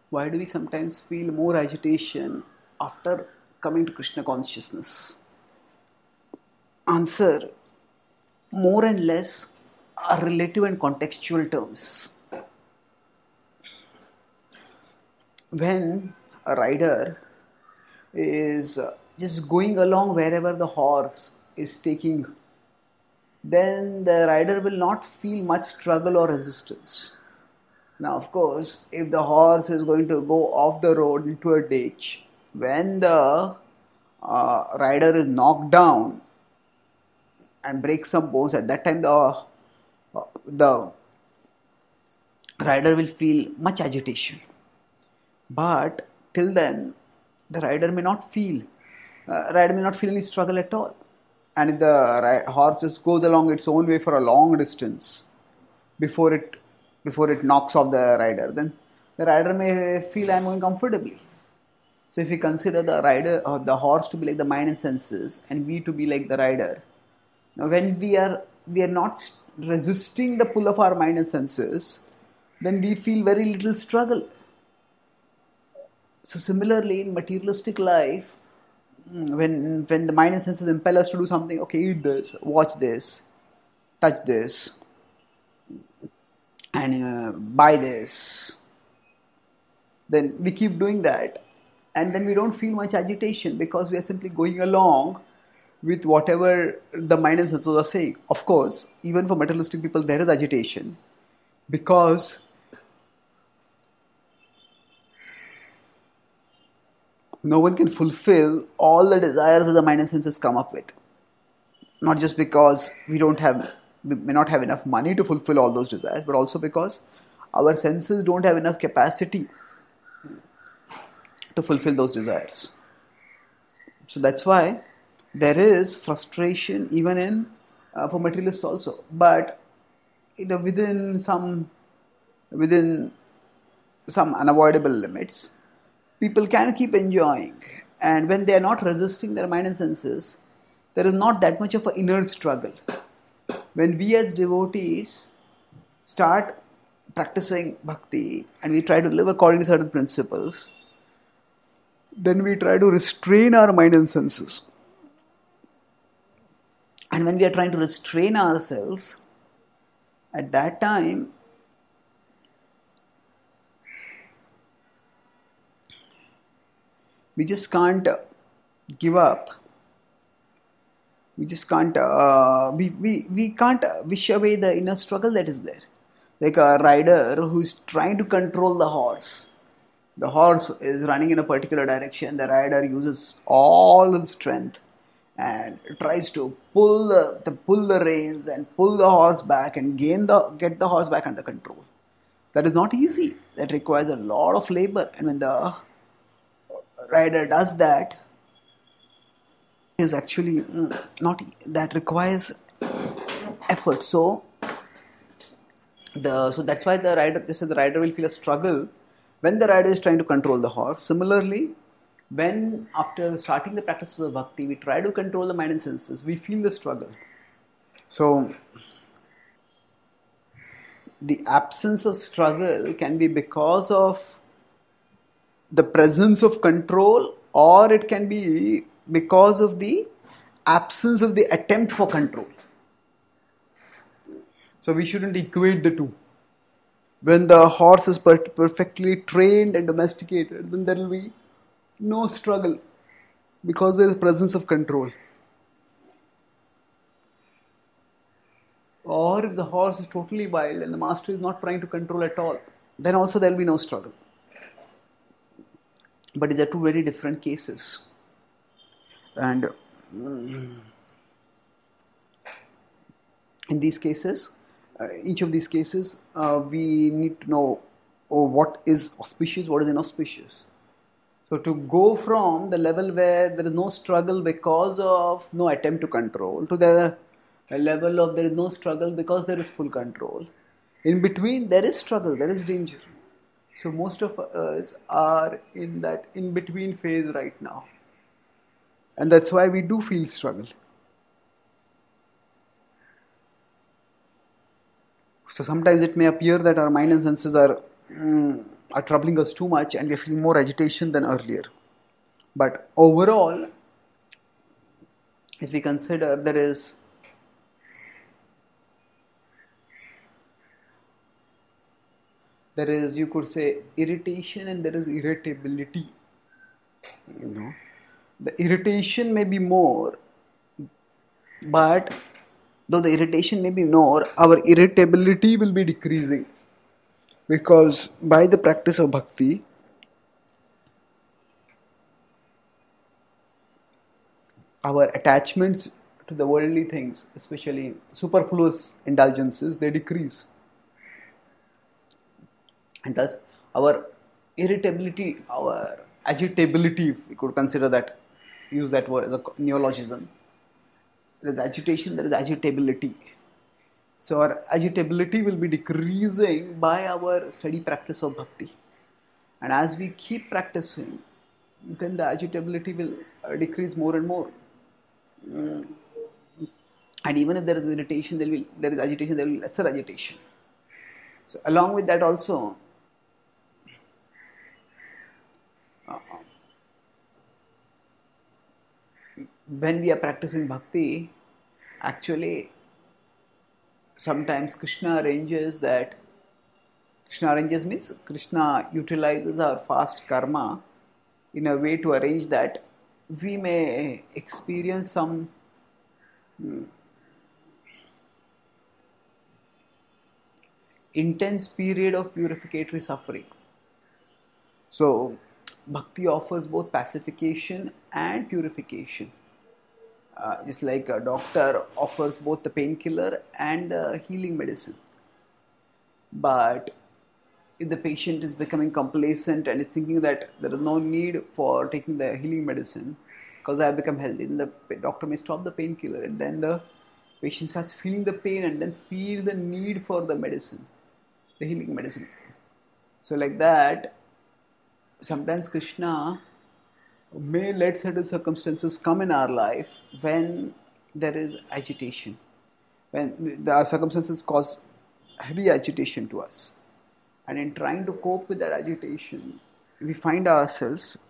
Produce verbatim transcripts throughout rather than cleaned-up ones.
Why do we sometimes feel more agitation after coming to Krishna consciousness? Answer: more and less are relative and contextual terms. When a rider is uh, just going along wherever the horse is taking, then the rider will not feel much struggle or resistance. Now, of course, if the horse is going to go off the road into a ditch, when the uh, rider is knocked down and breaks some bones, at that time the uh, the rider will feel much agitation. But till then, the rider may not feel uh, rider may not feel any struggle at all. And if the ri- horse just goes along its own way for a long distance before it before it knocks off the rider, then the rider may feel I'm going comfortably. So if we consider the rider or the horse to be like the mind and senses, and we to be like the rider, now when we are we are not resisting the pull of our mind and senses, then we feel very little struggle. So similarly, in materialistic life, mm, when when the mind and senses impel us to do something, okay, eat this, watch this, touch this, and uh, buy this, then we keep doing that, and then we don't feel much agitation because we are simply going along with whatever the mind and senses are saying. Of course, even for materialistic people, there is agitation because no one can fulfill all the desires that the mind and senses come up with. Not just because we don't have, we may not have enough money to fulfill all those desires, but also because our senses don't have enough capacity to fulfill those desires. So that's why there is frustration even in uh, for materialists also, but you know, within some within some unavoidable limits, people can keep enjoying, and when they are not resisting their mind and senses, there is not that much of an inner struggle. When we as devotees start practicing bhakti and we try to live according to certain principles, then we try to restrain our mind and senses. And when we are trying to restrain ourselves, at that time, we just can't give up. We just can't, uh, we, we, we can't wish away the inner struggle that is there. Like a rider who is trying to control the horse. The horse is running in a particular direction. The rider uses all his strength and tries to pull the, the pull the reins and pull the horse back and gain the get the horse back under control. That is not easy. That requires a lot of labor. And when the rider does that, is actually mm, not that requires effort. So the so that's why the rider this is the rider will feel a struggle when the rider is trying to control the horse. Similarly, when after starting the practices of bhakti, we try to control the mind and senses, we feel the struggle. So the absence of struggle can be because of the presence of control, or it can be because of the absence of the attempt for control. So we shouldn't equate the two. When the horse is per- perfectly trained and domesticated, then there will be no struggle because there is presence of control. Or if the horse is totally wild and the master is not trying to control at all, then also there will be no struggle. But these are two very different cases. And in these cases, uh, each of these cases, uh, we need to know oh, what is auspicious, what is inauspicious. So to go from the level where there is no struggle because of no attempt to control to the level of there is no struggle because there is full control. In between, there is struggle, there is danger. So most of us are in that in-between phase right now. And that's why we do feel struggle. So sometimes it may appear that our mind and senses are mm, are troubling us too much and we feel more agitation than earlier. But overall, if we consider, there is there is, you could say, irritation and there is irritability. You know, the irritation may be more, but though the irritation may be more, our irritability will be decreasing, because by the practice of bhakti, our attachments to the worldly things, especially superfluous indulgences, they decrease, and thus our irritability, our agitability, if we could consider that, use that word as a neologism. There is agitation, there is agitability. So our agitability will be decreasing by our steady practice of bhakti. And as we keep practicing, then the agitability will uh, decrease more and more. Mm. And even if there is irritation, there will there is agitation, there will be lesser agitation. So along with that also, uh, when we are practicing bhakti, actually sometimes Krishna arranges that, Krishna arranges means Krishna utilizes our fast karma in a way to arrange that we may experience some hmm, intense period of purificatory suffering. So bhakti offers both pacification and purification. Uh, just like a doctor offers both the painkiller and the healing medicine. But if the patient is becoming complacent and is thinking that there is no need for taking the healing medicine because I have become healthy, then the doctor may stop the painkiller, and then the patient starts feeling the pain and then feel the need for the medicine, the healing medicine. So like that, sometimes Krishna may let certain circumstances come in our life when there is agitation, when the circumstances cause heavy agitation to us. And in trying to cope with that agitation, we find ourselves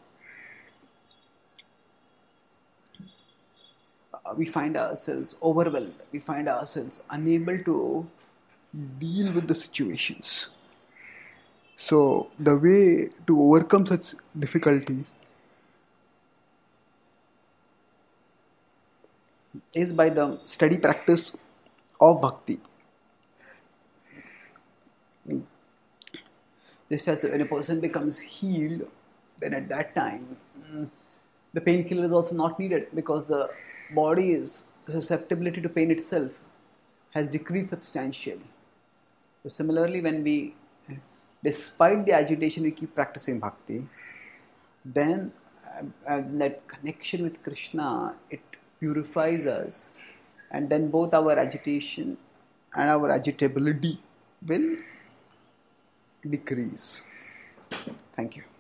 uh, we find ourselves overwhelmed. We find ourselves unable to deal with the situations. So the way to overcome such difficulties is by the steady practice of bhakti. Just as when a person becomes healed, then at that time the painkiller is also not needed, because the body's susceptibility to pain itself has decreased substantially. So similarly, when we, despite the agitation, we keep practicing bhakti, then uh, uh, that connection with Krishna, it purifies us, and then both our agitation and our agitability will decrease. Thank you.